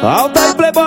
Alta e Playboy.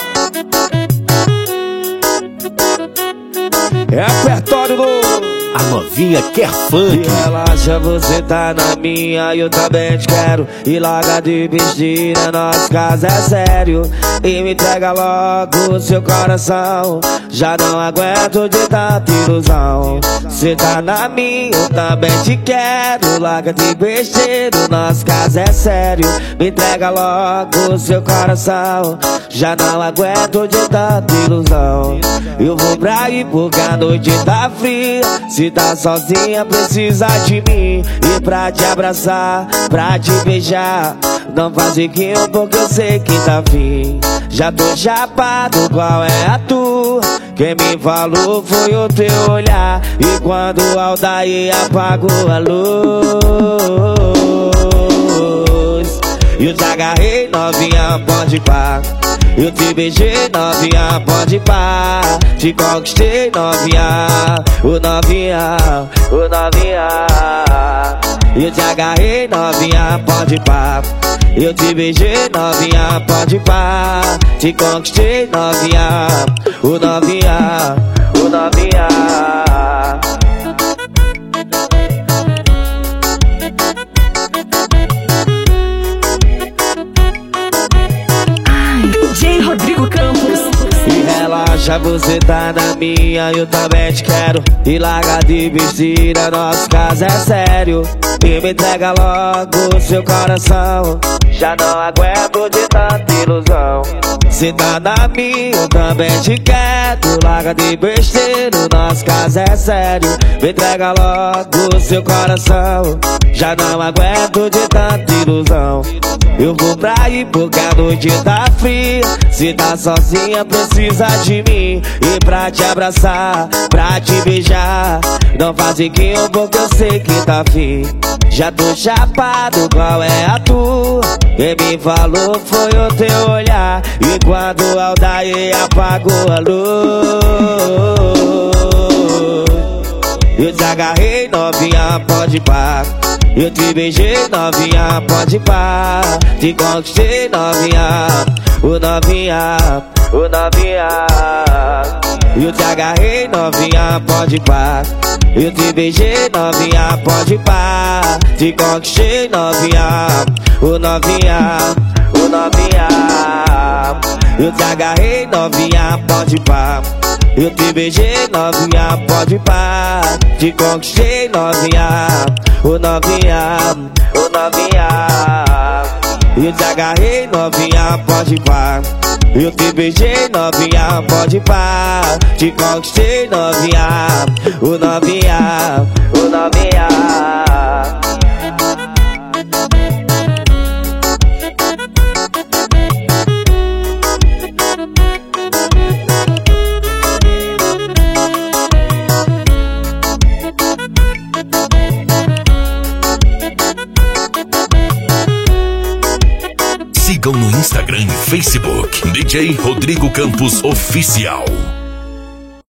É repertório do A novinha quer funk. E relaxa, você tá na minha e eu também te quero. E larga de besteira, nosso caso é sério. E me entrega logo o seu coração. Já não aguento de tanta ilusão. Cê tá na minha, eu também te quero. Larga de besteira, nosso caso é sério. Me entrega logo o seu coração. Já não aguento de tanta ilusão. Eu vou pra ir porque a noite tá fria. Se tá sozinha precisa de mim. E pra te abraçar, pra te beijar, não faz biquinho porque eu sei que tá afim. Já tô chapado, qual é a tua? Quem me falou foi o teu olhar. E quando o Aldair apagou a luz, eu te agarrei, novinha, pode pá. Eu te beijei, novinha, pode pá. Te conquistei, novinha, o novinha, o novinha. Eu te agarrei, novinha, pode pá. Eu te beijei, novinha, pode pá. Te conquistei, novinha, o novinha, o novinha. DJ Rodrigo Campos. E relaxa, você tá na minha, eu também te quero. E larga de besteira, nosso caso é sério. E me entrega logo o seu coração. Já não aguento de tanta ilusão. Cê tá na minha, eu também te quero. Larga de besteira, nosso caso é sério. Me entrega logo o seu coração. Já não aguento de tanta ilusão. Eu vou pra ir porque a noite tá fria. Se tá sozinha precisa de mim. E pra te abraçar, pra te beijar, não faz biquinho porque eu sei que tá afim. Já tô chapado, qual é a tua? Quem me falou foi o teu olhar. E quando o Aldair apagou a luz, eu te agarrei, novinha, pode pá. Eu te beijei, novinha, pode pá. Te conquistei, novinha, o novinha, o novinha. Eu te agarrei, novinha, pode pá. Eu te beijei, novinha, pode pá. Te conquistei, novinha, o novinha, o novinha. Eu te agarrei, novinha, pode pá. Eu te beijei, novinha, pode pá. Te conquistei, novinha, o novinha, o novinha. Eu te agarrei, novinha, pode pá. Eu te beijei, novinha, pode pá. Te conquistei, novinha, o novinha, o novinha. Sigam no Instagram e Facebook DJ Rodrigo Campos Oficial.